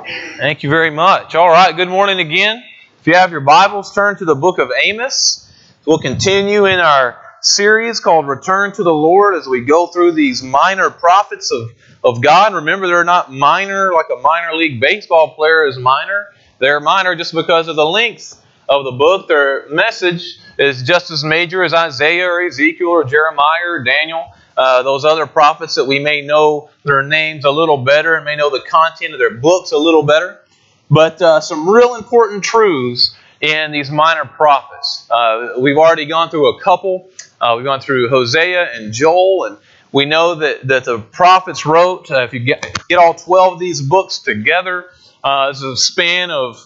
Thank you very much. All right, good morning again. If you have your Bibles, turn to the book of Amos. We'll continue in our series called Return to the Lord as we go through these minor prophets of God. Remember, they're not minor like a minor league baseball player is minor. They're minor just because of the length of the book. Their message is just as major as Isaiah or Ezekiel or Jeremiah or Daniel. Those other prophets that we may know their names a little better and may know the content of their books a little better. But some real important truths in these minor prophets. We've already gone through a couple. We've gone through Hosea and Joel, and we know that the prophets wrote, if you get all 12 of these books together, it's a span of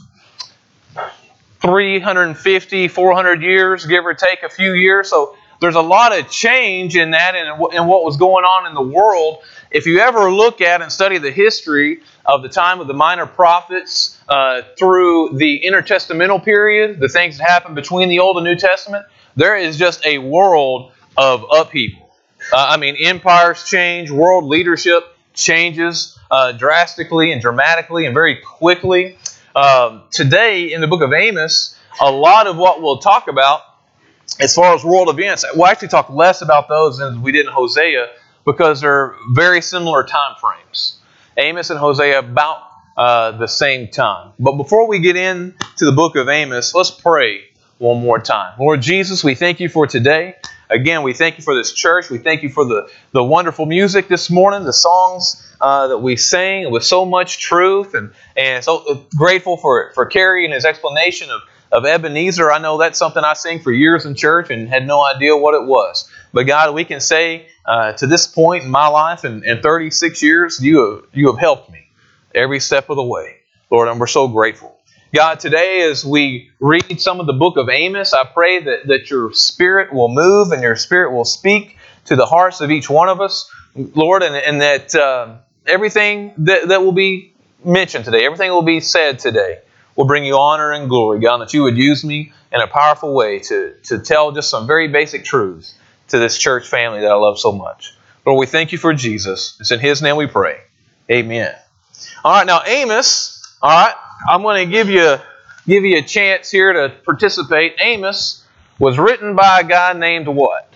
350, 400 years, give or take a few years. So there's a lot of change in that and what was going on in the world. If you ever look at and study the history of the time of the minor prophets through the intertestamental period, the things that happened between the Old and New Testament, there is just a world of upheaval. Empires change, world leadership changes drastically and dramatically and very quickly. Today in the book of Amos, a lot of what we'll talk about as far as world events, we'll actually talk less about those than we did in Hosea because they're very similar time frames. Amos and Hosea about the same time. But before we get into the book of Amos, let's pray one more time. Lord Jesus, we thank you for today. Again, we thank you for this church. We thank you for the wonderful music this morning, the songs that we sang with so much truth, and so grateful for Kerry and his explanation of Ebenezer. I know that's something I sang for years in church and had no idea what it was. But God, we can say to this point in my life, in 36 years, you have helped me every step of the way. Lord, and we're so grateful. God, today as we read some of the book of Amos, I pray that your Spirit will move and your Spirit will speak to the hearts of each one of us, Lord, and that everything that will be mentioned today, everything that will be said today, will bring you honor and glory, God, that you would use me in a powerful way to tell just some very basic truths to this church family that I love so much. Lord, we thank you for Jesus. It's in His name we pray. Amen. All right, now Amos, all right, I'm going to give you a chance here to participate. Amos was written by a guy named what?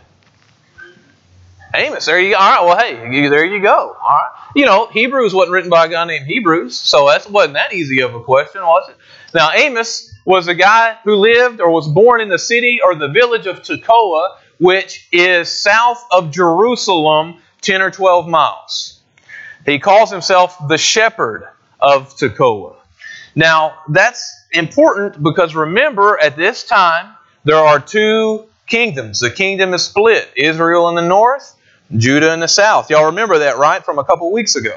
Amos. There you go. All right, well, hey, there you go. All right. You know, Hebrews wasn't written by a guy named Hebrews, so that wasn't that easy of a question, was it? Now, Amos was a guy who lived or was born in the city or the village of Tekoa, which is south of Jerusalem, 10 or 12 miles. He calls himself the shepherd of Tekoa. Now, that's important because remember, at this time, there are two kingdoms. The kingdom is split. Israel in the north, Judah in the south. Y'all remember that, right, from a couple weeks ago.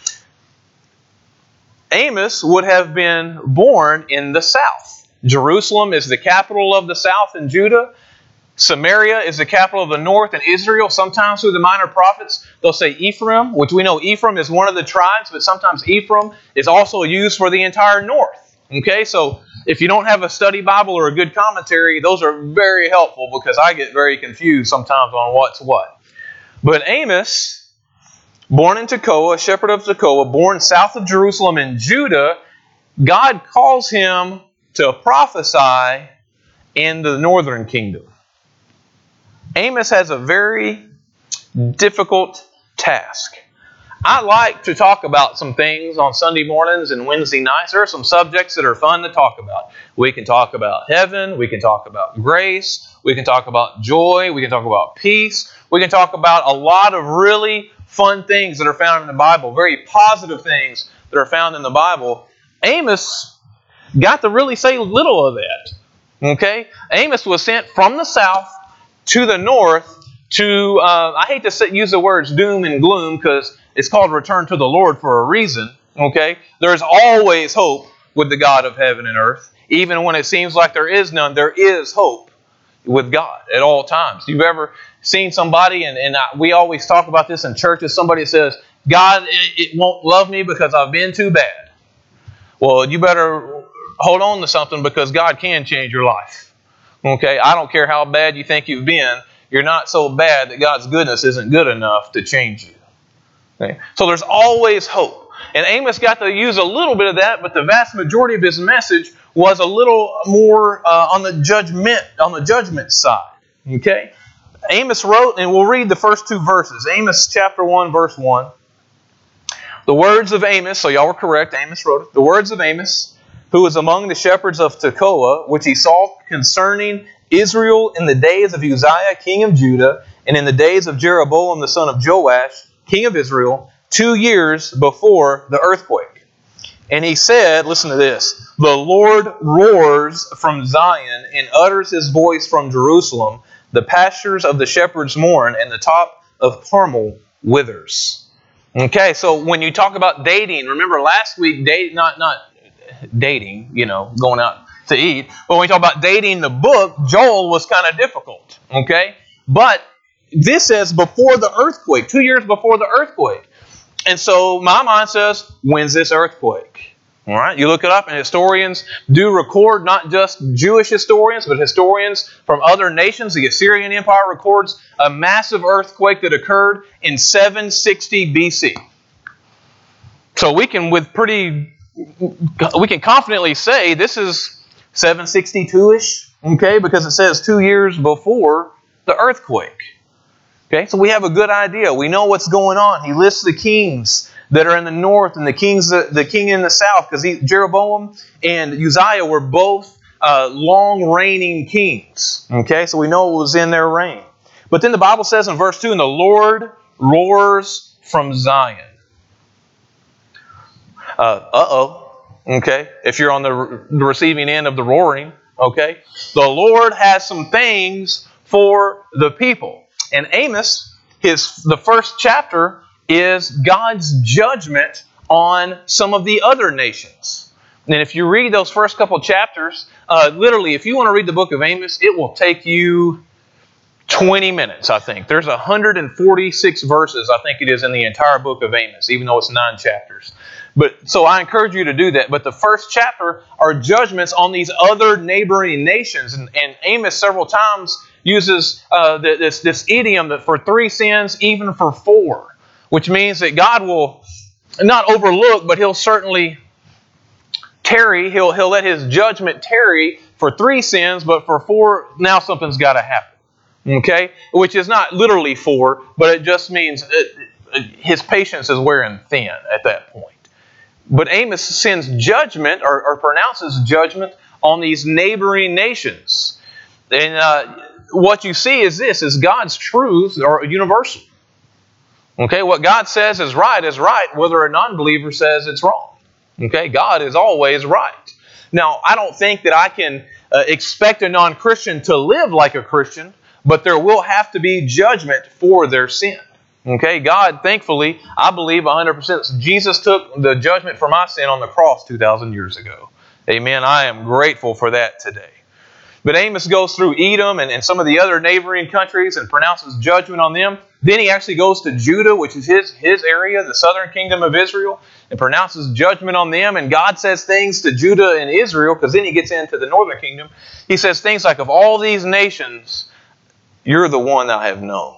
Amos would have been born in the south. Jerusalem is the capital of the south in Judah. Samaria is the capital of the north in Israel. Sometimes through the minor prophets, they'll say Ephraim, which we know Ephraim is one of the tribes, but sometimes Ephraim is also used for the entire north. Okay, so if you don't have a study Bible or a good commentary, those are very helpful because I get very confused sometimes on what's what. But Amos, born in Tekoa, shepherd of Tekoa, born south of Jerusalem in Judah, God calls him to prophesy in the northern kingdom. Amos has a very difficult task. I like to talk about some things on Sunday mornings and Wednesday nights. There are some subjects that are fun to talk about. We can talk about heaven. We can talk about grace. We can talk about joy. We can talk about peace. We can talk about a lot of really fun things that are found in the Bible, very positive things that are found in the Bible. Amos got to really say little of that. Okay? Amos was sent from the south to the north to, I hate to use the words doom and gloom because it's called return to the Lord for a reason. Okay? There's always hope with the God of heaven and earth. Even when it seems like there is none, there is hope with God at all times. You've ever seen somebody, and we always talk about this in churches, somebody says, God, it won't love me because I've been too bad. Well, you better hold on to something because God can change your life. Okay, I don't care how bad you think you've been. You're not so bad that God's goodness isn't good enough to change you. Okay? So there's always hope. And Amos got to use a little bit of that, but the vast majority of his message was a little more on the judgment side. Okay? Amos wrote, and we'll read the first two verses. Amos chapter 1, verse 1. The words of Amos, so y'all were correct, Amos wrote it. The words of Amos, who was among the shepherds of Tekoa, which he saw concerning Israel in the days of Uzziah, king of Judah, and in the days of Jeroboam, the son of Joash, king of Israel, 2 years before the earthquake. And he said, listen to this, the Lord roars from Zion and utters his voice from Jerusalem. The pastures of the shepherds mourn, and the top of Carmel withers. Okay, so when you talk about dating, remember last week, not dating, going out to eat, but when we talk about dating the book, Joel was kind of difficult. Okay, but this says before the earthquake, 2 years before the earthquake. And so my mind says, when's this earthquake? All right, you look it up, and historians do record, not just Jewish historians, but historians from other nations. The Assyrian Empire records a massive earthquake that occurred in 760 BC. So we can confidently say this is 762-ish, okay, because it says 2 years before the earthquake. Okay, so we have a good idea. We know what's going on. He lists the kings that are in the north and the king in the south, because Jeroboam and Uzziah were both long reigning kings. Okay, so we know it was in their reign. But then the Bible says in verse 2, and the Lord roars from Zion. Okay, if you're on the receiving end of the roaring, okay, the Lord has some things for the people. And Amos, the first chapter is God's judgment on some of the other nations. And if you read those first couple chapters, literally, if you want to read the book of Amos, it will take you 20 minutes, I think. There's 146 verses, I think it is, in the entire book of Amos, even though it's 9 chapters. So I encourage you to do that. But the first chapter are judgments on these other neighboring nations. And Amos several times uses this idiom that for 3 sins, even for 4. Which means that God will not overlook, but He'll certainly tarry. He'll let His judgment tarry for 3 sins, but for 4, now something's got to happen. Okay? Which is not literally 4, but it just means His patience is wearing thin at that point. But Amos sends judgment or pronounces judgment on these neighboring nations. And what you see is this, is God's truths are universal. Okay, what God says is right, whether a non-believer says it's wrong. Okay, God is always right. Now, I don't think that I can expect a non-Christian to live like a Christian, but there will have to be judgment for their sin. Okay, God, thankfully, I believe 100%, Jesus took the judgment for my sin on the cross 2,000 years ago. Amen, I am grateful for that today. But Amos goes through Edom and some of the other neighboring countries and pronounces judgment on them. Then he actually goes to Judah, which is his area, the southern kingdom of Israel, and pronounces judgment on them. And God says things to Judah and Israel, because then he gets into the northern kingdom. He says things like, of all these nations, you're the one I have known.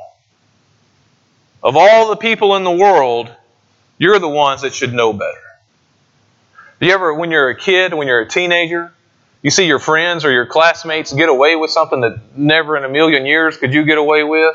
Of all the people in the world, you're the ones that should know better. Do you ever, when you're a kid, when you're a teenager, you see your friends or your classmates get away with something that never in a million years could you get away with?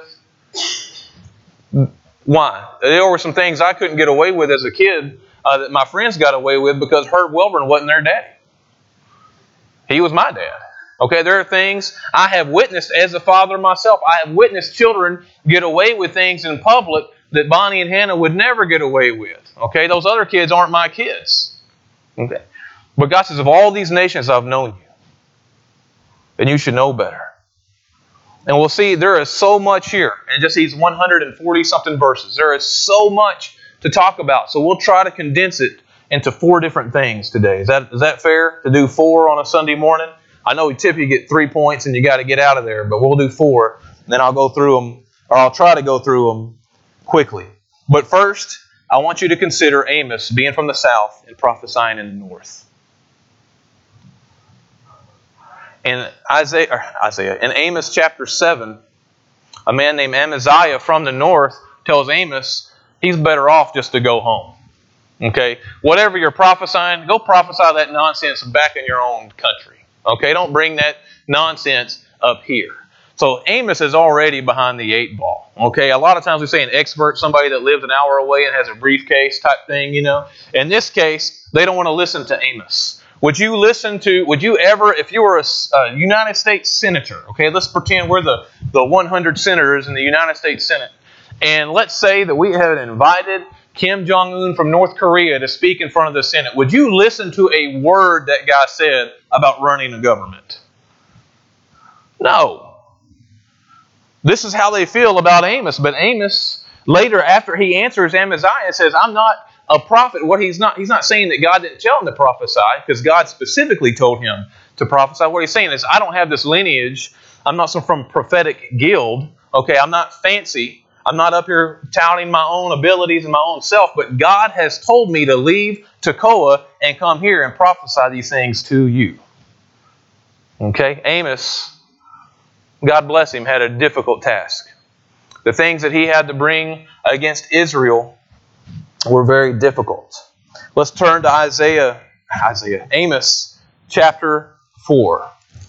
Why? There were some things I couldn't get away with as a kid that my friends got away with because Herb Welborn wasn't their daddy. He was my dad. Okay, there are things I have witnessed as a father myself. I have witnessed children get away with things in public that Bonnie and Hannah would never get away with. Okay, those other kids aren't my kids. Okay. But God says, of all these nations I've known you, and you should know better. And we'll see there is so much here in just these 140-something verses. There is so much to talk about. So we'll try to condense it into 4 different things today. Is that fair to do 4 on a Sunday morning? I know we typically get 3 points and you got to get out of there, but we'll do 4. And then I'll go through them, or I'll try to go through them quickly. But first, I want you to consider Amos being from the south and prophesying in the north. In in Amos chapter 7, a man named Amaziah from the north tells Amos he's better off just to go home. Okay? Whatever you're prophesying, go prophesy that nonsense back in your own country. Okay? Don't bring that nonsense up here. So Amos is already behind the 8 ball. Okay? A lot of times we say an expert, somebody that lives an hour away and has a briefcase type thing, you know. In this case, they don't want to listen to Amos. Would you ever, if you were a United States senator, okay, let's pretend we're the 100 senators in the United States Senate, and let's say that we had invited Kim Jong-un from North Korea to speak in front of the Senate. Would you listen to a word that guy said about running a government? No. This is how they feel about Amos. But Amos, later after he answers Amaziah, says, I'm not a prophet. What he's not saying that God didn't tell him to prophesy, because God specifically told him to prophesy. What he's saying is, I don't have this lineage. I'm not from prophetic guild. Okay, I'm not fancy. I'm not up here touting my own abilities and my own self, but God has told me to leave Tekoa and come here and prophesy these things to you. Okay, Amos, God bless him, had a difficult task. The things that he had to bring against Israel were very difficult. Let's turn to Amos chapter 4.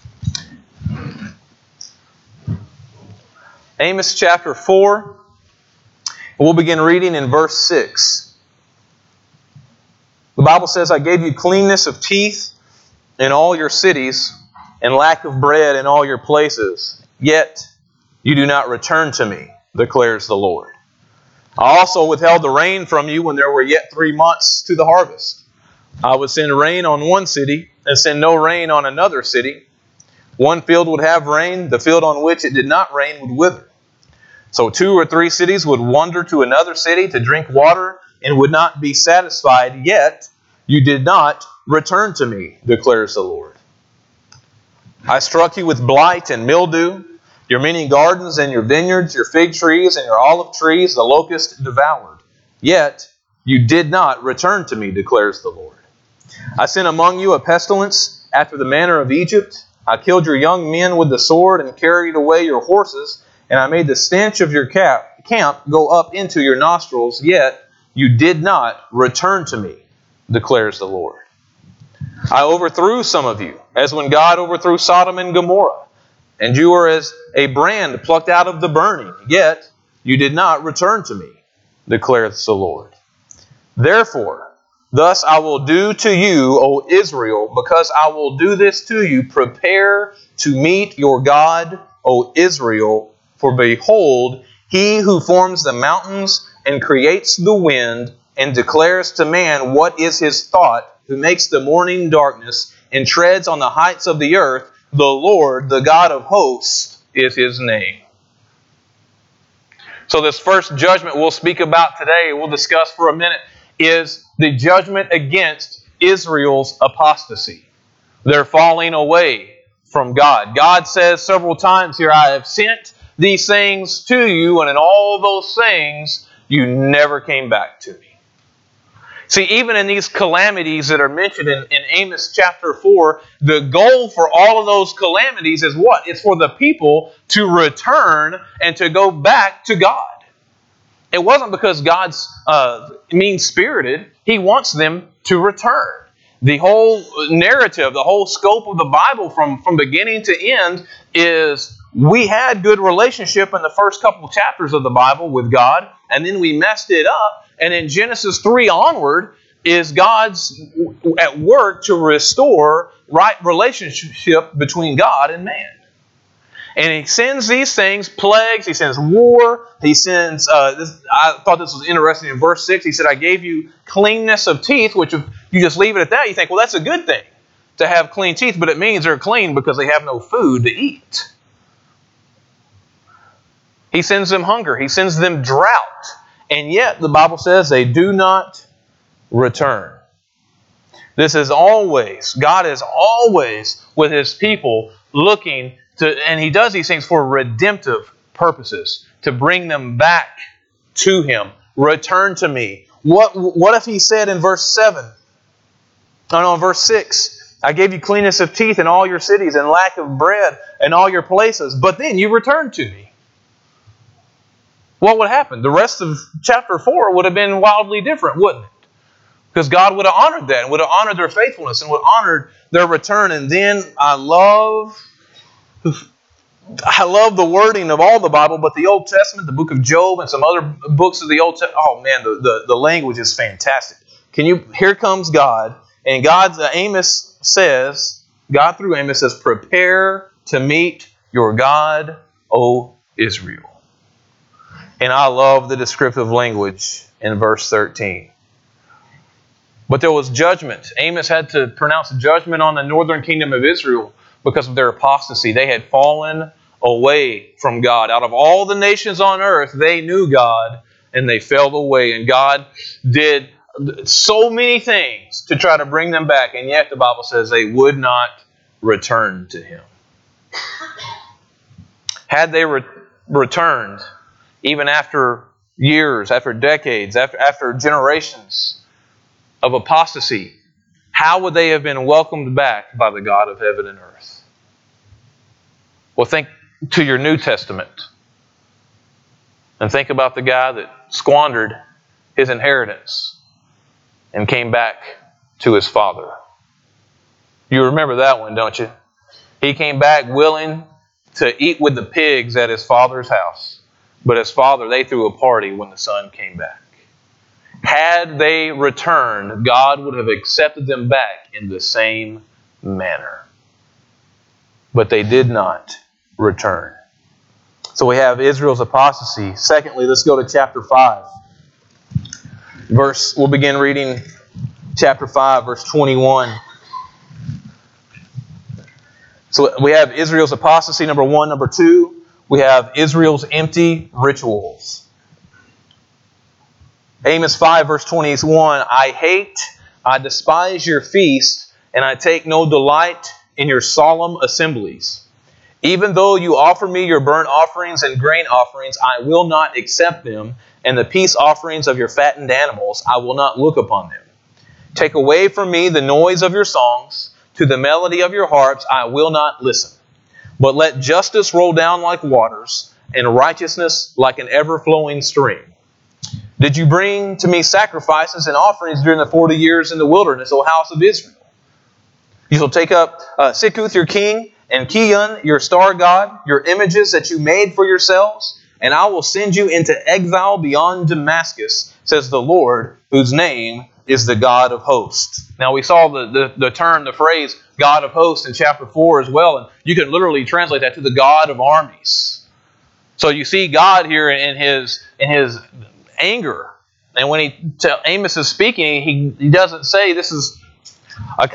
Amos chapter 4. We'll begin reading in verse 6. The Bible says, I gave you cleanness of teeth in all your cities, and lack of bread in all your places. Yet you do not return to me, declares the Lord. I also withheld the rain from you when there were yet 3 months to the harvest. I would send rain on one city, and send no rain on another city. One field would have rain, the field on which it did not rain would wither. So 2 or 3 cities would wander to another city to drink water, and would not be satisfied, yet you did not return to me, declares the Lord. I struck you with blight and mildew, your many gardens and your vineyards, your fig trees and your olive trees, the locust devoured. Yet you did not return to me, declares the Lord. I sent among you a pestilence after the manner of Egypt. I killed your young men with the sword and carried away your horses, and I made the stench of your camp go up into your nostrils, yet you did not return to me, declares the Lord. I overthrew some of you, as when God overthrew Sodom and Gomorrah, and you were as a brand plucked out of the burning, yet you did not return to me, declares the Lord. Therefore, thus I will do to you, O Israel, because I will do this to you. Prepare to meet your God, O Israel, for behold, he who forms the mountains and creates the wind and declares to man what is his thought, who makes the morning darkness and treads on the heights of the earth, the Lord, the God of hosts, is his name. So this first judgment we'll speak about today, we'll discuss for a minute, is the judgment against Israel's apostasy. They're falling away from God. God says several times here, I have sent these things to you, and in all those things, you never came back to me. See, even in these calamities that are mentioned in Amos chapter 4, the goal for all of those calamities is what? It's for the people to return and to go back to God. It wasn't because God's mean-spirited. He wants them to return. The whole narrative, the whole scope of the Bible from beginning to end is we had good relationship in the first couple chapters of the Bible with God, and then we messed it up. And in Genesis 3 onward is God's at work to restore right relationship between God and man. And He sends these things, plagues, He sends war, He sends, I thought this was interesting in verse 6, He said, I gave you cleanness of teeth, which if you just leave it at that, you think, well, that's a good thing to have clean teeth, but it means they're clean because they have no food to eat. He sends them hunger, He sends them drought. And yet, the Bible says they do not return. This is always, God is always with His people looking to, and He does these things for redemptive purposes, to bring them back to Him. Return to me. What if He said in verse 7, verse 6, I gave you cleanness of teeth in all your cities and lack of bread in all your places, but then you returned to me. What would happen? The rest of chapter 4 would have been wildly different, wouldn't it? Because God would have honored that and would have honored their faithfulness and would have honored their return. And then I love the wording of all the Bible, but the Old Testament, the book of Job, and some other books of the Old Testament. Oh man, the language is fantastic. Here comes God, and God through Amos says, prepare to meet your God, O Israel. And I love the descriptive language in verse 13. But there was judgment. Amos had to pronounce judgment on the northern kingdom of Israel because of their apostasy. They had fallen away from God. Out of all the nations on earth, they knew God and they fell away. And God did so many things to try to bring them back. And yet the Bible says they would not return to Him. Had they returned, even after years, after decades, after generations of apostasy, how would they have been welcomed back by the God of heaven and earth? Well, think to your New Testament and think about the guy that squandered his inheritance and came back to his father. You remember that one, don't you? He came back willing to eat with the pigs at his father's house. But his father, they threw a party when the son came back. Had they returned, God would have accepted them back in the same manner. But they did not return. So we have Israel's apostasy. Secondly, let's go to chapter 5. We'll begin reading chapter 5, verse 21. So we have Israel's apostasy, number 1. Number 2, we have Israel's empty rituals. Amos 5, verse 21, I despise your feast, and I take no delight in your solemn assemblies. Even though you offer me your burnt offerings and grain offerings, I will not accept them, and the peace offerings of your fattened animals, I will not look upon them. Take away from me the noise of your songs, to the melody of your harps I will not listen. But let justice roll down like waters, and righteousness like an ever-flowing stream. Did you bring to me sacrifices and offerings during the 40 years in the wilderness, O house of Israel? You shall take up Sikkuth your king, and Kiyyun your star god, your images that you made for yourselves, and I will send you into exile beyond Damascus, says the Lord, whose name is the God of hosts. Now we saw the phrase God of hosts in chapter 4 as well, and you can literally translate that to the God of armies. So you see God here in his anger. And when Amos is speaking, he doesn't say this is a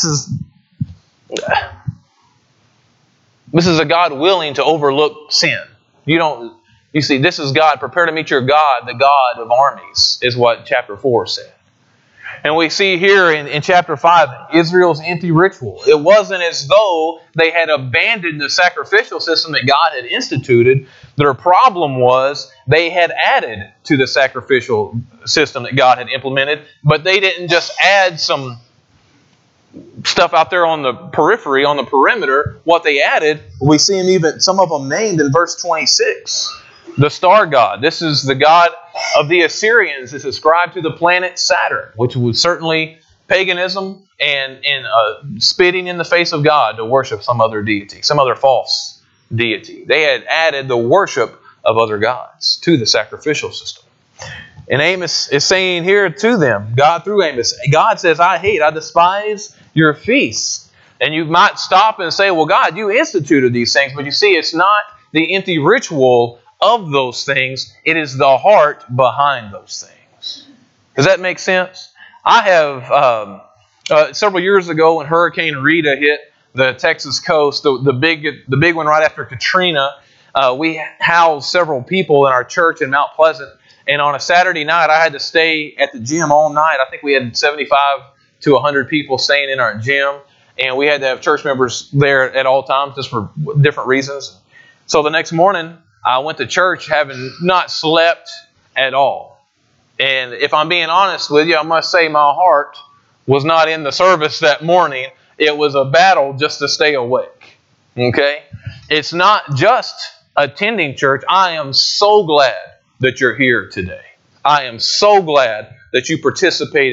God willing to overlook sin. You see, this is God, prepare to meet your God, the God of armies, is what chapter 4 said. And we see here in chapter 5, Israel's empty ritual. It wasn't as though they had abandoned the sacrificial system that God had instituted. Their problem was they had added to the sacrificial system that God had implemented, but they didn't just add some stuff out there on the periphery, on the perimeter. What they added, we see some of them named in verse 26. The star god. This is the god of the Assyrians. It's ascribed to the planet Saturn, which was certainly paganism and spitting in the face of God to worship some other deity, some other false deity. They had added the worship of other gods to the sacrificial system. And Amos is saying here to them, God through Amos, God says, I despise your feasts. And you might stop and say, well, God, you instituted these things. But you see, it's not the empty ritual of those things. It is the heart behind those things. Does that make sense? I have, several years ago when Hurricane Rita hit the Texas coast, the big one right after Katrina, we housed several people in our church in Mount Pleasant. And on a Saturday night, I had to stay at the gym all night. I think we had 75 to 100 people staying in our gym. And we had to have church members there at all times just for different reasons. So the next morning, I went to church having not slept at all. And if I'm being honest with you, I must say my heart was not in the service that morning. It was a battle just to stay awake. Okay? It's not just attending church. I am so glad that you're here today. I am so glad that you participated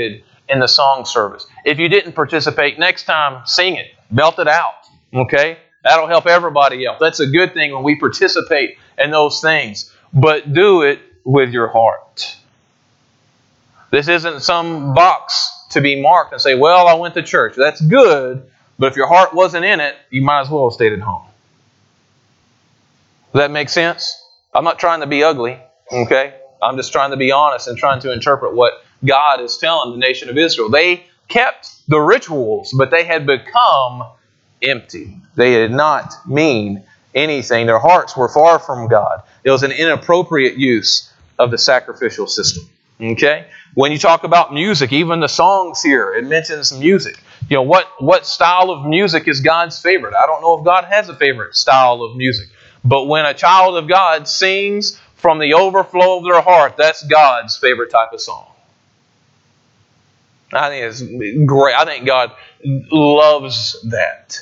in the song service. If you didn't participate, next time, sing it. Belt it out. Okay? That'll help everybody else. That's a good thing when we participate in those things. But do it with your heart. This isn't some box to be marked and say, well, I went to church. That's good, but if your heart wasn't in it, you might as well have stayed at home. Does that make sense? I'm not trying to be ugly, okay? I'm just trying to be honest and trying to interpret what God is telling the nation of Israel. They kept the rituals, but they had become empty. They did not mean anything. Their hearts were far from God. It was an inappropriate use of the sacrificial system. Okay? When you talk about music, even the songs here, it mentions music. You know, what style of music is God's favorite? I don't know if God has a favorite style of music. But when a child of God sings from the overflow of their heart, that's God's favorite type of song. I think it's great. I think God loves that.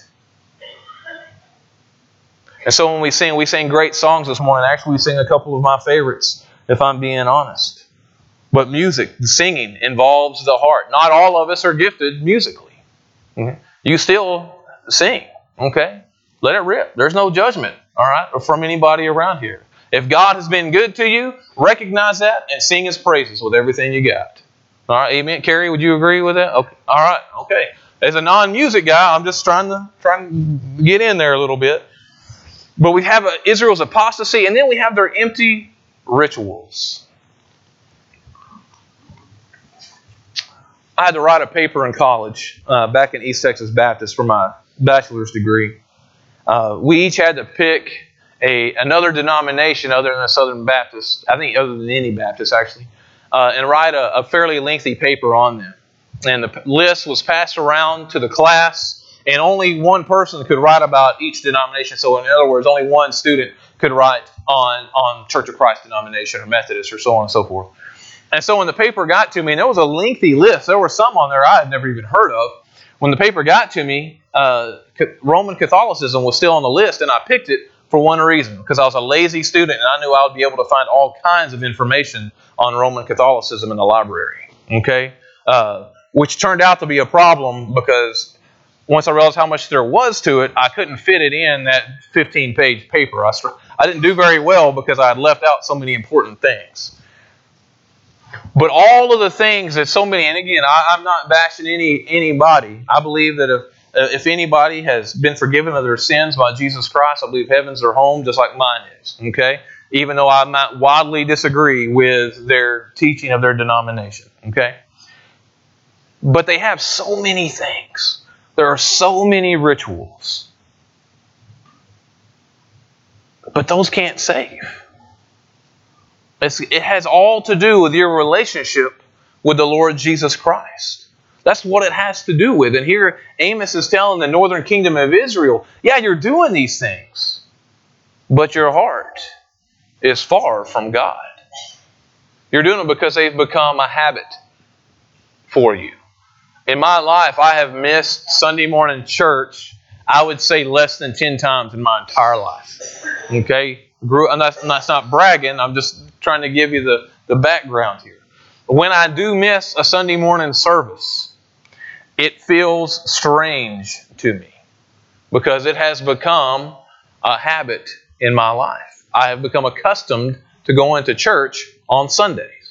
And so when we sing great songs this morning. Actually, we sing a couple of my favorites, if I'm being honest. But music, singing, involves the heart. Not all of us are gifted musically. Okay? You still sing, okay? Let it rip. There's no judgment, all right, from anybody around here. If God has been good to you, recognize that and sing His praises with everything you got. All right, amen. Carrie, would you agree with that? Okay. All right, okay. As a non-music guy, I'm just trying to get in there a little bit. But we have Israel's apostasy, and then we have their empty rituals. I had to write a paper in college back in East Texas Baptist for my bachelor's degree. We each had to pick another denomination other than the Southern Baptist, I think other than any Baptist actually, and write a fairly lengthy paper on them. And the list was passed around to the class, and only one person could write about each denomination. So in other words, only one student could write on Church of Christ denomination or Methodist or so on and so forth. And so when the paper got to me, and there was a lengthy list, there were some on there I had never even heard of. When the paper got to me, Roman Catholicism was still on the list, and I picked it for one reason, because I was a lazy student and I knew I would be able to find all kinds of information on Roman Catholicism in the library. Okay? Which turned out to be a problem, because once I realized how much there was to it, I couldn't fit it in that 15-page paper. I didn't do very well because I had left out so many important things. But all of the things that so many, and again, I'm not bashing anybody. I believe that if anybody has been forgiven of their sins by Jesus Christ, I believe heaven's their home, just like mine is. Okay? Even though I might wildly disagree with their teaching of their denomination. Okay? But they have so many things. There are so many rituals. But those can't save. It has all to do with your relationship with the Lord Jesus Christ. That's what it has to do with. And here Amos is telling the northern kingdom of Israel, yeah, you're doing these things, but your heart is far from God. You're doing it because they've become a habit for you. In my life, I have missed Sunday morning church, I would say less than 10 times in my entire life. Okay? And that's not bragging, I'm just trying to give you the background here. When I do miss a Sunday morning service, it feels strange to me because it has become a habit in my life. I have become accustomed to going to church on Sundays.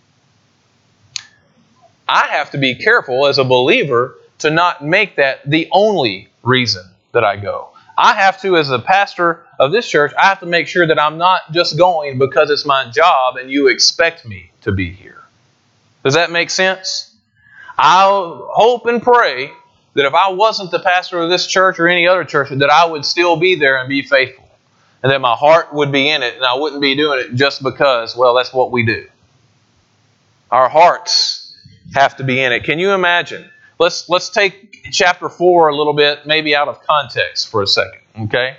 I have to be careful as a believer to not make that the only reason that I go. I have to, as a pastor of this church, I have to make sure that I'm not just going because it's my job and you expect me to be here. Does that make sense? I hope and pray that if I wasn't the pastor of this church or any other church, that I would still be there and be faithful. And that my heart would be in it and I wouldn't be doing it just because, well, that's what we do. Our hearts have to be in it. Can you imagine? Let's take chapter 4 a little bit, maybe out of context for a second, okay?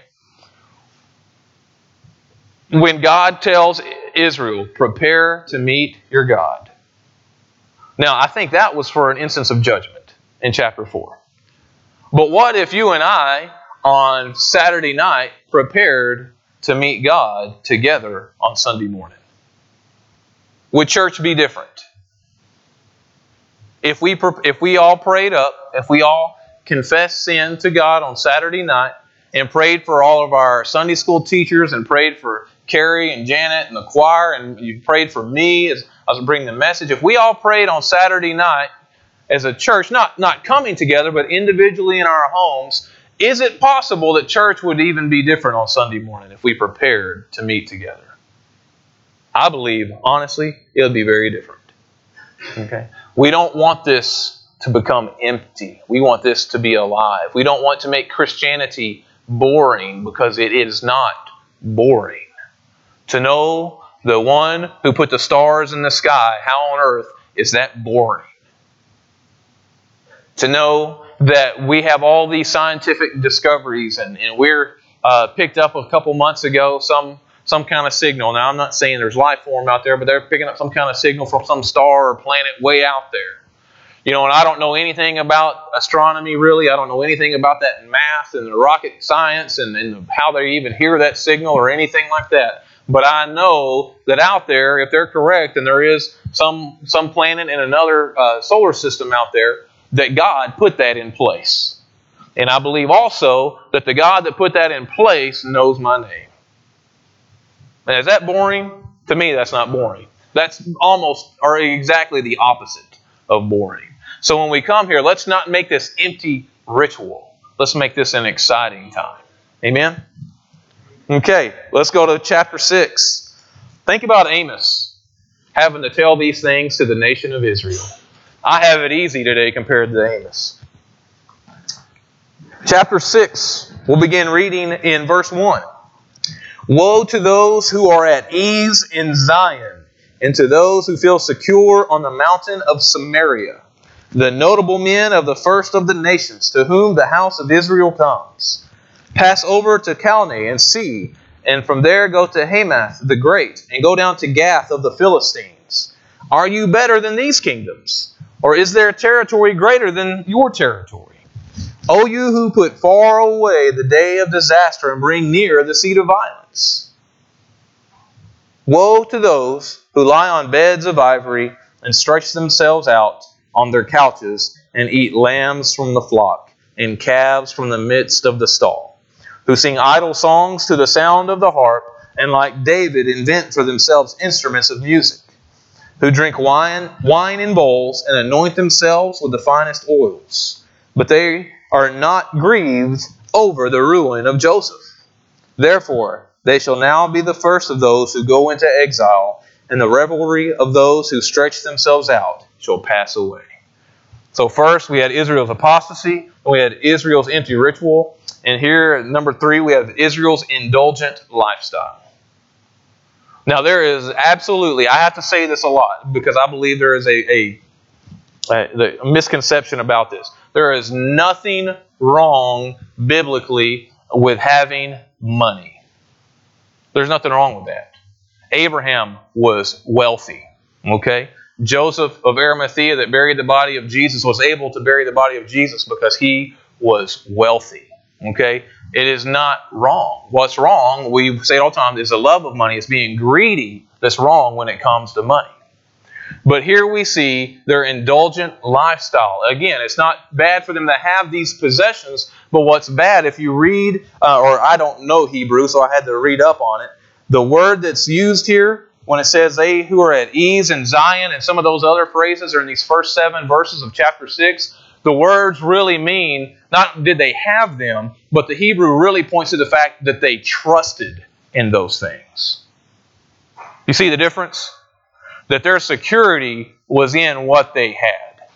When God tells Israel, prepare to meet your God. Now, I think that was for an instance of judgment in chapter 4. But what if you and I, on Saturday night, prepared to meet God together on Sunday morning? Would church be different? If we all prayed up, if we all confessed sin to God on Saturday night and prayed for all of our Sunday school teachers and prayed for Carrie and Janet and the choir and you prayed for me as I was bringing the message, if we all prayed on Saturday night as a church, not coming together but individually in our homes, is it possible that church would even be different on Sunday morning if we prepared to meet together? I believe, honestly, it would be very different. Okay? We don't want this to become empty. We want this to be alive. We don't want to make Christianity boring, because it is not boring. To know the one who put the stars in the sky, how on earth is that boring? To know that we have all these scientific discoveries and we're picked up a couple months ago some kind of signal. Now, I'm not saying there's life form out there, but they're picking up some kind of signal from some star or planet way out there. You know, and I don't know anything about astronomy, really. I don't know anything about that in math and the rocket science and how they even hear that signal or anything like that. But I know that out there, if they're correct, and there is some planet in another solar system out there, that God put that in place. And I believe also that the God that put that in place knows my name. And is that boring? To me, that's not boring. That's almost or exactly the opposite of boring. So when we come here, let's not make this empty ritual. Let's make this an exciting time. Amen? Okay, let's go to chapter 6. Think about Amos having to tell these things to the nation of Israel. I have it easy today compared to Amos. Chapter 6, we'll begin reading in verse 1. Woe to those who are at ease in Zion, and to those who feel secure on the mountain of Samaria, the notable men of the first of the nations, to whom the house of Israel comes. Pass over to Calneh and see, and from there go to Hamath the great, and go down to Gath of the Philistines. Are you better than these kingdoms? Or is there territory greater than your territory? O you who put far away the day of disaster and bring near the seat of violence. Woe to those who lie on beds of ivory and stretch themselves out on their couches and eat lambs from the flock and calves from the midst of the stall, who sing idle songs to the sound of the harp and like David invent for themselves instruments of music, who drink wine in bowls and anoint themselves with the finest oils. But they are not grieved over the ruin of Joseph. Therefore, they shall now be the first of those who go into exile, and the revelry of those who stretch themselves out shall pass away. So first, we had Israel's apostasy, and we had Israel's empty ritual, and here, number 3, we have Israel's indulgent lifestyle. Now, there is absolutely, I have to say this a lot, because I believe there is a misconception about this. There is nothing wrong biblically with having money. There's nothing wrong with that. Abraham was wealthy. Okay? Joseph of Arimathea that buried the body of Jesus was able to bury the body of Jesus because he was wealthy. Okay? It is not wrong. What's wrong, we say it all the time, is the love of money. It's being greedy that's wrong when it comes to money. But here we see their indulgent lifestyle. Again, it's not bad for them to have these possessions, but what's bad, if you read, or I don't know Hebrew, so I had to read up on it, the word that's used here, when it says they who are at ease in Zion, and some of those other phrases are in these first 7 verses of chapter 6, the words really mean, not did they have them, but the Hebrew really points to the fact that they trusted in those things. You see the difference? That their security was in what they had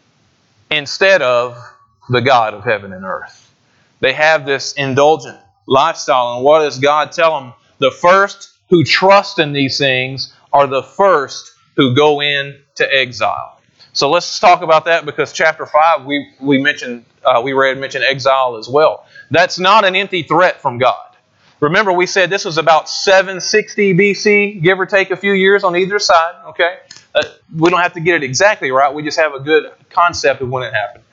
instead of the God of heaven and earth. They have this indulgent lifestyle. And what does God tell them? The first who trust in these things are the first who go into exile. So let's talk about that, because chapter 5 we mentioned exile as well. That's not an empty threat from God. Remember, we said this was about 760 BC, give or take a few years on either side. Okay, we don't have to get it exactly right. We just have a good concept of when it happened.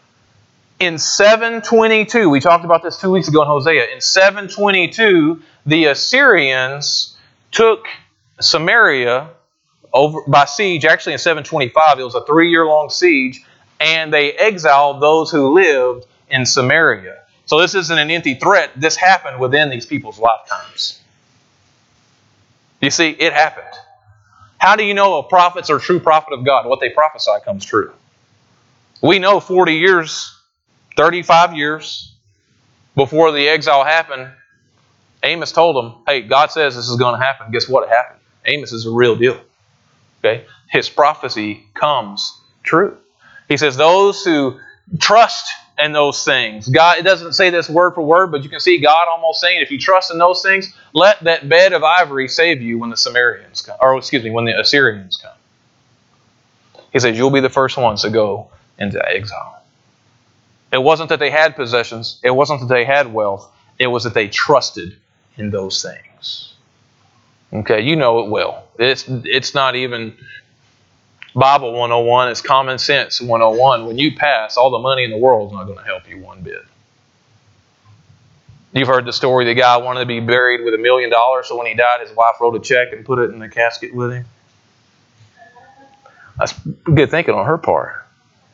In 722, we talked about this 2 weeks ago in Hosea. In 722, the Assyrians took Samaria over by siege. Actually, in 725, it was a 3-year-long siege, and they exiled those who lived in Samaria. So this isn't an empty threat. This happened within these people's lifetimes. You see, it happened. How do you know a prophet's or true prophet of God? What they prophesy comes true. We know 40 years, 35 years before the exile happened, Amos told them, hey, God says this is going to happen. Guess what happened? Amos is a real deal. Okay? His prophecy comes true. He says those who trust in those things. God, it doesn't say this word for word, but you can see God almost saying, if you trust in those things, let that bed of ivory save you when the Sumerians come, when the Assyrians come. He says, you'll be the first ones to go into exile. It wasn't that they had possessions. It wasn't that they had wealth. It was that they trusted in those things. Okay, you know it well. It's not even Bible 101, it's common sense 101. When you pass, all the money in the world is not going to help you one bit. You've heard the story, the guy wanted to be buried with $1 million, so when he died, his wife wrote a check and put it in the casket with him. That's good thinking on her part.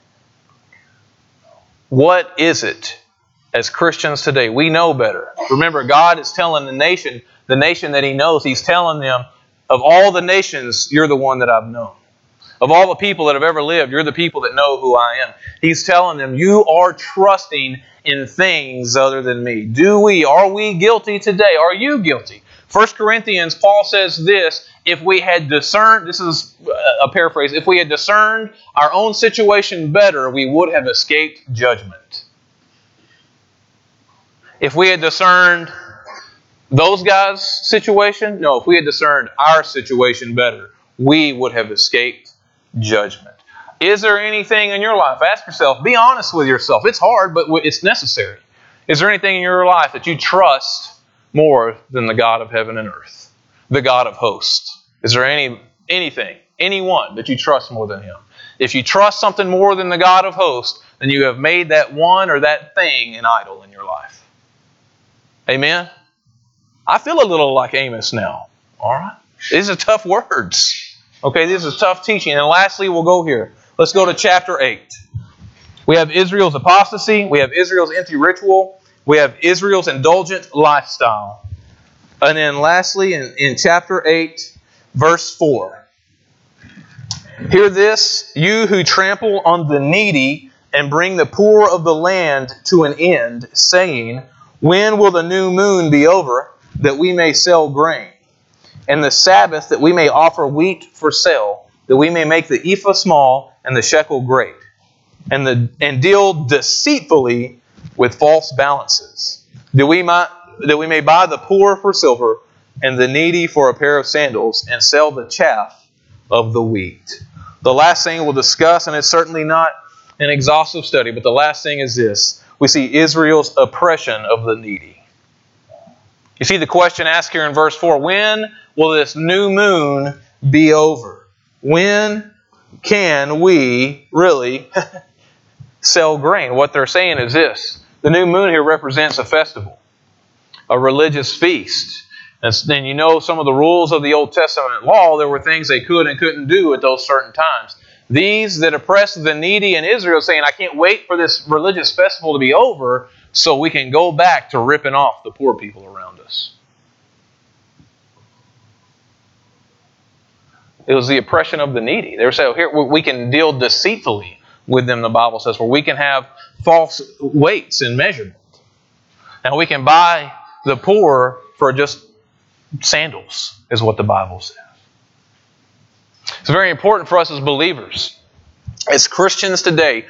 What is it as Christians today? We know better. Remember, God is telling the nation that He knows, He's telling them, of all the nations, you're the one that I've known. Of all the people that have ever lived, you're the people that know who I am. He's telling them, you are trusting in things other than me. Are we guilty today? Are you guilty? 1 Corinthians, Paul says this, if we had discerned, this is a paraphrase, if we had discerned our own situation better, we would have escaped judgment. If we had discerned those guys' situation, no, if we had discerned our situation better, we would have escaped judgment. Is there anything in your life? Ask yourself, be honest with yourself. It's hard, but it's necessary. Is there anything in your life that you trust more than the God of heaven and earth? The God of hosts. Is there anyone that you trust more than Him? If you trust something more than the God of hosts, then you have made that one or that thing an idol in your life. Amen? I feel a little like Amos now. All right? These are tough words. Okay, this is tough teaching. And lastly, we'll go here. Let's go to chapter 8. We have Israel's apostasy. We have Israel's empty ritual. We have Israel's indulgent lifestyle. And then lastly, in chapter 8, verse 4. Hear this, you who trample on the needy and bring the poor of the land to an end, saying, when will the new moon be over, that we may sell grain? And the Sabbath, that we may offer wheat for sale, that we may make the ephah small and the shekel great, and deal deceitfully with false balances, that we may buy the poor for silver and the needy for a pair of sandals, and sell the chaff of the wheat. The last thing we'll discuss, and it's certainly not an exhaustive study, but the last thing is this. We see Israel's oppression of the needy. You see the question asked here in verse 4, when will this new moon be over? When can we really sell grain? What they're saying is this. The new moon here represents a festival, a religious feast. And you know some of the rules of the Old Testament law, there were things they could and couldn't do at those certain times. These that oppress the needy in Israel saying, I can't wait for this religious festival to be over so we can go back to ripping off the poor people around us. It was the oppression of the needy. They were saying, here we can deal deceitfully with them, the Bible says, where we can have false weights and measurement. And we can buy the poor for just sandals, is what the Bible says. It's very important for us as believers, as Christians today,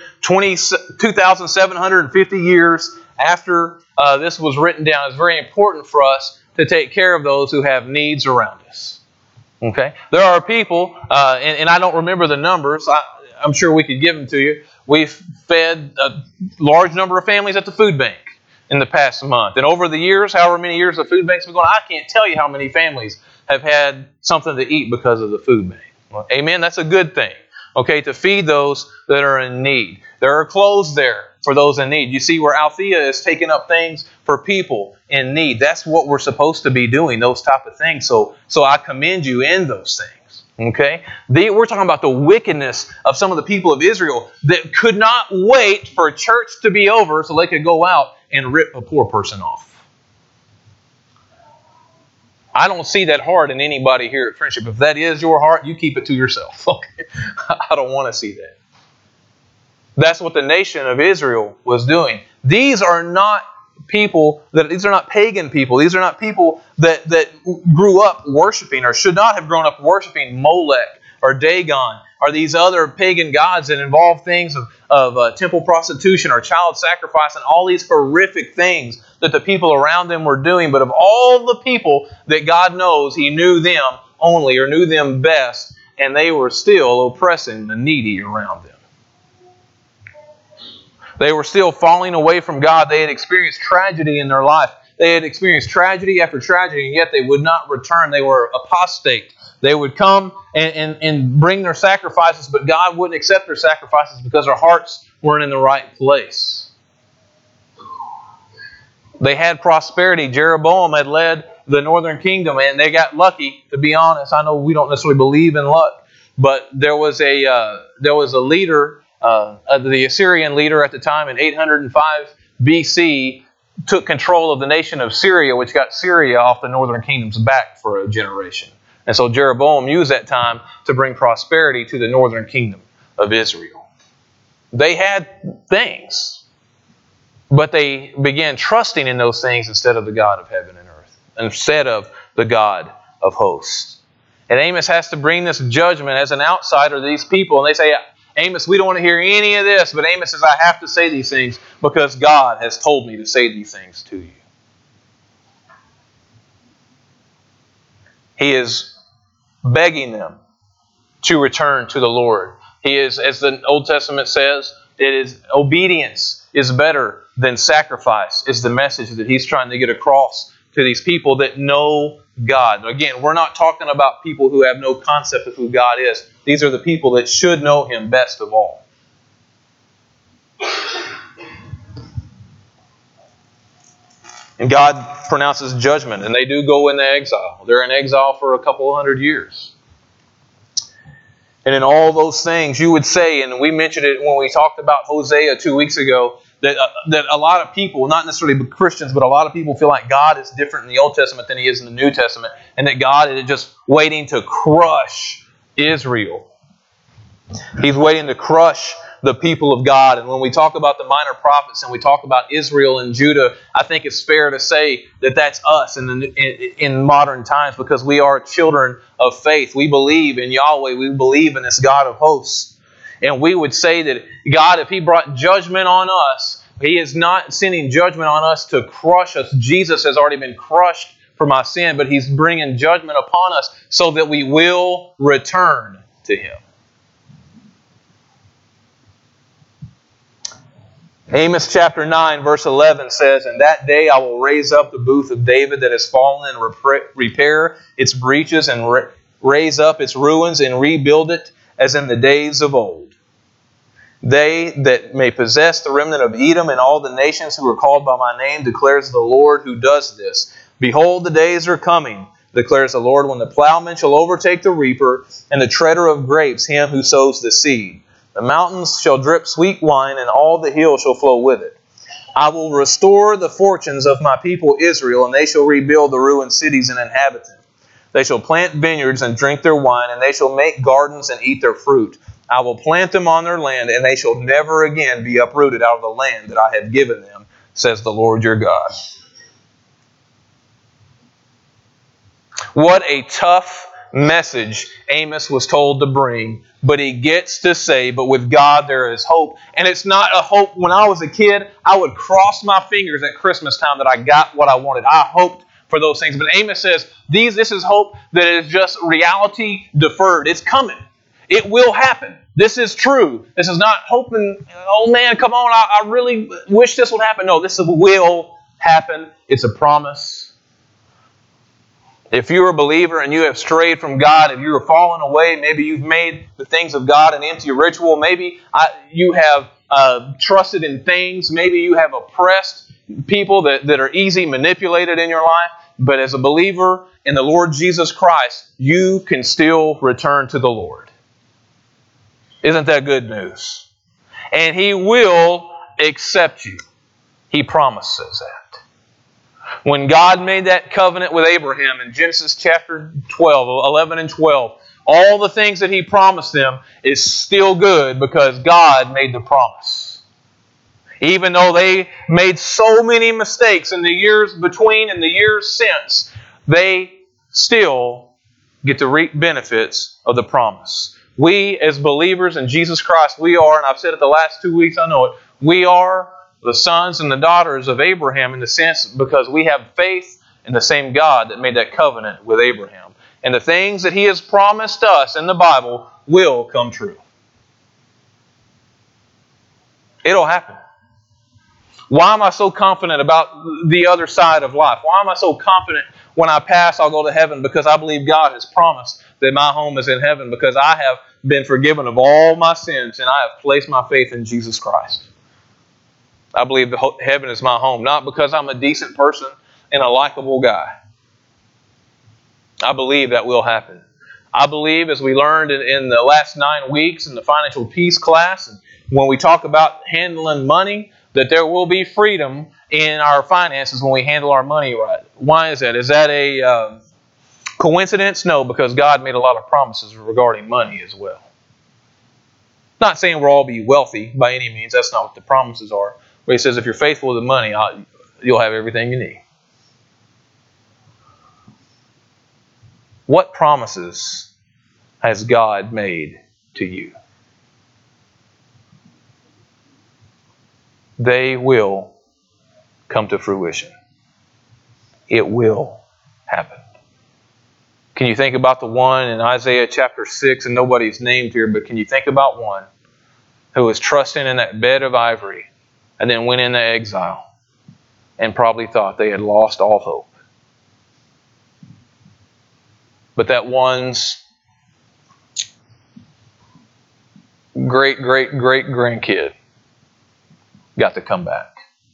2,750 years after this was written down, it's very important for us to take care of those who have needs around us. Okay? There are people, and I don't remember the numbers, I'm sure we could give them to you. We've fed a large number of families at the food bank in the past month. And over the years, however many years the food bank's been going, I can't tell you how many families have had something to eat because of the food bank. Well, amen? That's a good thing. Okay, to feed those that are in need. There are clothes there for those in need. You see where Althea is taking up things for people in need. That's what we're supposed to be doing, those type of things. So I commend you in those things. Okay? We're talking about the wickedness of some of the people of Israel that could not wait for church to be over so they could go out and rip a poor person off. I don't see that heart in anybody here at Friendship. If that is your heart, you keep it to yourself. Okay? I don't want to see that. That's what the nation of Israel was doing. These are not people these are not pagan people. These are not people that grew up worshiping or should not have grown up worshiping Molech or Dagon or these other pagan gods that involve things of temple prostitution or child sacrifice and all these horrific things that the people around them were doing. But of all the people that God knows, He knew them only or knew them best, and they were still oppressing the needy around them. They were still falling away from God. They had experienced tragedy in their life. They had experienced tragedy after tragedy, and yet they would not return. They were apostate. They would come and bring their sacrifices, but God wouldn't accept their sacrifices because their hearts weren't in the right place. They had prosperity. Jeroboam had led the northern kingdom, and they got lucky, to be honest. I know we don't necessarily believe in luck, but there was a leader, the Assyrian leader at the time in 805 BC, took control of the nation of Syria, which got Syria off the northern kingdom's back for a generation. And so Jeroboam used that time to bring prosperity to the northern kingdom of Israel. They had things, but they began trusting in those things instead of the God of heaven and earth, instead of the God of hosts. And Amos has to bring this judgment as an outsider to these people. And they say, Amos, we don't want to hear any of this. But Amos says, I have to say these things because God has told me to say these things to you. He is begging them to return to the Lord. He is, as the Old Testament says, obedience is better than sacrifice, is the message that he's trying to get across to these people that know God. Again, we're not talking about people who have no concept of who God is. These are the people that should know Him best of all. And God pronounces judgment, and they do go into exile. They're in exile for a couple of 100 years. And in all those things, you would say, and we mentioned it when we talked about Hosea 2 weeks ago, that a lot of people, not necessarily Christians, but a lot of people feel like God is different in the Old Testament than He is in the New Testament, and that God is just waiting to crush Israel. He's waiting to crush the people of God. And when we talk about the minor prophets and we talk about Israel and Judah, I think it's fair to say that that's us in modern times, because we are children of faith. We believe in Yahweh. We believe in this God of hosts. And we would say that God, if He brought judgment on us, He is not sending judgment on us to crush us. Jesus has already been crushed for my sin, but He's bringing judgment upon us so that we will return to Him. Amos chapter 9 verse 11 says, "In that day I will raise up the booth of David that has fallen and repair its breaches and raise up its ruins and rebuild it as in the days of old. They that may possess the remnant of Edom and all the nations who are called by my name, declares the Lord who does this. Behold, the days are coming, declares the Lord, when the plowman shall overtake the reaper and the treader of grapes him who sows the seed. The mountains shall drip sweet wine, and all the hills shall flow with it. I will restore the fortunes of my people Israel, and they shall rebuild the ruined cities and inhabit them. They shall plant vineyards and drink their wine, and they shall make gardens and eat their fruit. I will plant them on their land, and they shall never again be uprooted out of the land that I have given them, says the Lord your God." What a tough message Amos was told to bring, but he gets to say, but with God there is hope. And it's not a hope. When I was a kid, I would cross my fingers at Christmas time that I got what I wanted. I hoped for those things. But Amos says, this is hope that is just reality deferred. It's coming. It will happen. This is true. This is not hoping, oh man, come on, I really wish this would happen. No, this will happen. It's a promise. If you're a believer and you have strayed from God, if you are fallen away, maybe you've made the things of God an empty ritual, maybe you have trusted in things, maybe you have oppressed people that are easy manipulated in your life. But as a believer in the Lord Jesus Christ, you can still return to the Lord. Isn't that good news? And He will accept you. He promises that. When God made that covenant with Abraham in Genesis chapter 12, 11 and 12, all the things that He promised them is still good because God made the promise. Even though they made so many mistakes in the years between and the years since, they still get to reap benefits of the promise. We as believers in Jesus Christ, we are, and I've said it the last 2 weeks, I know it, we are the sons and the daughters of Abraham in the sense because we have faith in the same God that made that covenant with Abraham. And the things that He has promised us in the Bible will come true. It'll happen. Why am I so confident about the other side of life? Why am I so confident when I pass I'll go to heaven? Because I believe God has promised that my home is in heaven because I have been forgiven of all my sins and I have placed my faith in Jesus Christ. I believe heaven is my home, not because I'm a decent person and a likable guy. I believe that will happen. I believe, as we learned in the last 9 weeks in the financial peace class, and when we talk about handling money, that there will be freedom in our finances when we handle our money right. Why is that? Is that a coincidence? No, because God made a lot of promises regarding money as well. Not saying we'll all be wealthy by any means. That's not what the promises are. But He says if you're faithful with the money, you'll have everything you need. What promises has God made to you? They will come to fruition. It will happen. Can you think about the one in Isaiah chapter 6, and nobody's named here, but can you think about one who was trusting in that bed of ivory and then went into exile and probably thought they had lost all hope? But that one's great-great-great-grandkid got to come back.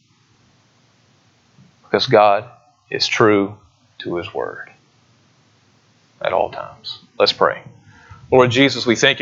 Because God is true to His Word at all times. Let's pray. Lord Jesus, we thank You